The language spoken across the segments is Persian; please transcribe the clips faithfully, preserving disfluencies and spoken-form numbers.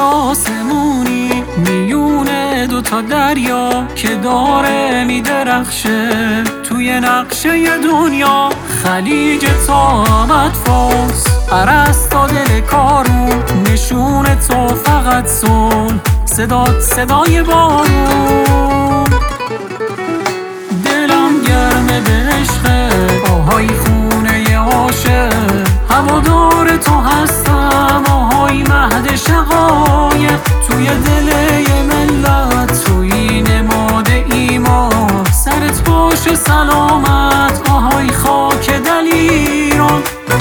آسمونی میونه دوتا دریا که داره میدرخشه توی نقشه دنیا. خلیج طاقت فارس، ارسطو دل کارون، نشون تو فقط صلح، صدات صدای بارون. دلم گرمه به عشقه، آهای خونه عاشق، هوادار تو هستم، آهای مهد شقایق. توی دل یه ملت، توی نماد ایمان، سرت باشه سلامت، آهای خاک دلیران.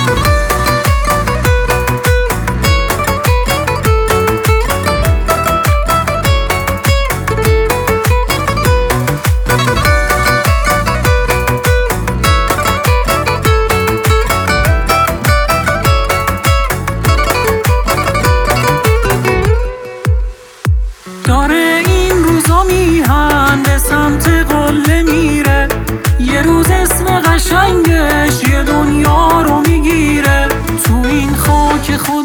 داره این روزا میهن به سمت قله میره، یه روز اسم قشنگش یه دنیا رو میگیره. تو این خاک خود